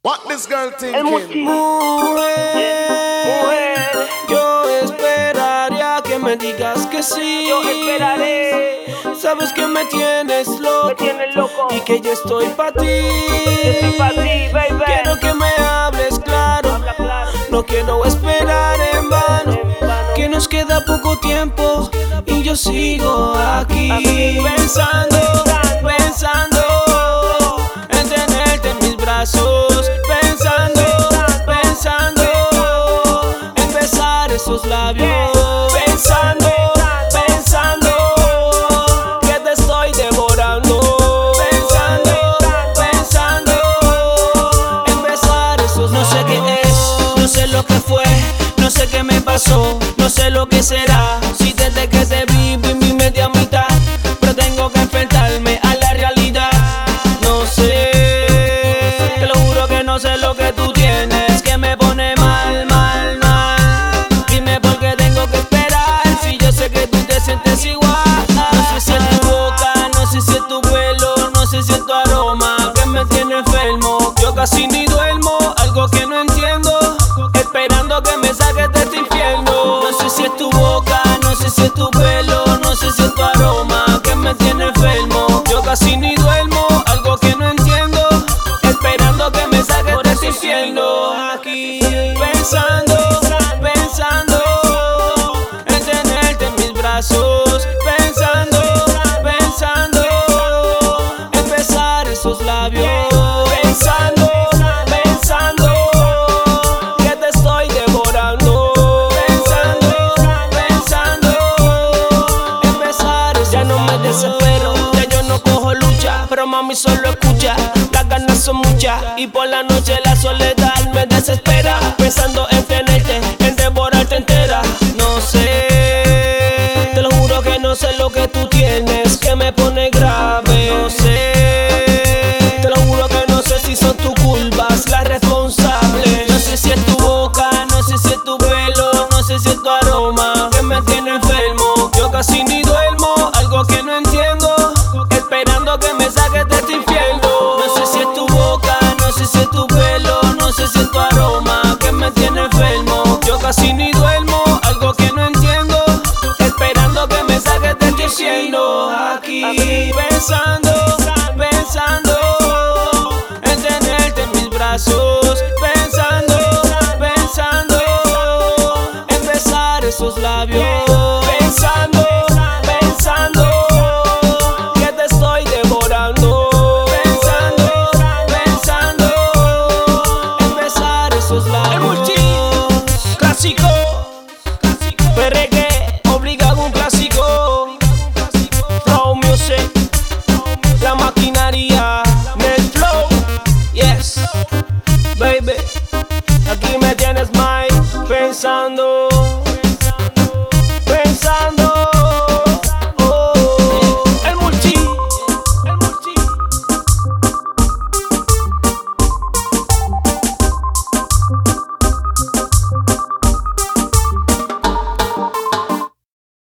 What this girl El thinking? Mujer, Yo esperaría que me digas que sí. yo esperaré. Sabes que me tienes Me loco tienes loco. y que yo estoy pa' ti. Yo estoy pa' ti, baby. Quiero que me hables claro, Habla claro. no quiero esperar en vano. En vano. Que nos queda poco tiempo y yo sigo aquí pensando en tenerte en mis brazos, pensando en besar esos labios, pensando que te estoy devorando, pensando en besar esos labios. No sé qué es, no sé lo que fue, no sé qué me pasó, no sé lo que será. Si desde que te vi mi media mitad, pero tengo que enfrentarme a la realidad. No sé, te lo juro que no sé lo que tú tienes, que me pone mal. Dime por qué tengo que esperar, si yo sé que tú te sientes igual. No sé si es tu boca, no sé si es tu pelo, no sé si es tu aroma que me tiene enfermo. Yo casi ni duermo, algo que no entiendo, esperando que me saques de este infierno. No sé si es tu boca, no sé si es tu pelo, no sé si es tu aroma que me tiene enfermo. Yo casi ni duermo, algo que no entiendo, esperando que me saques de este infierno. Aquí pensando en tenerte en mis brazos, pensando en besar esos labios, pensando que te estoy devorando, pensando en besar esos labios. Ya no me desespero, ya yo no cojo lucha, pero mami solo escucha, las ganas son muchas y por la noche la soledad me desespera, pensando en tenerte, en devorarte entera. No sé, te lo juro que no sé lo que tú tienes, que me pone grave. No sé, te lo juro que no sé si son tus culpas las responsables. No sé si es tu boca, no sé si es tu pelo, no sé si es tu aroma que me tiene enfermo. Yo casi ni duermo, algo que no entiendo, esperando que me saques de este infierno. No sé si es tu boca, no sé si es tu pelo, no sé si es tu aroma que me tiene enfermo. Yo casi ni duermo, algo que no entiendo, esperando que me saques de este infierno. Aquí pensando en tenerte en mis brazos.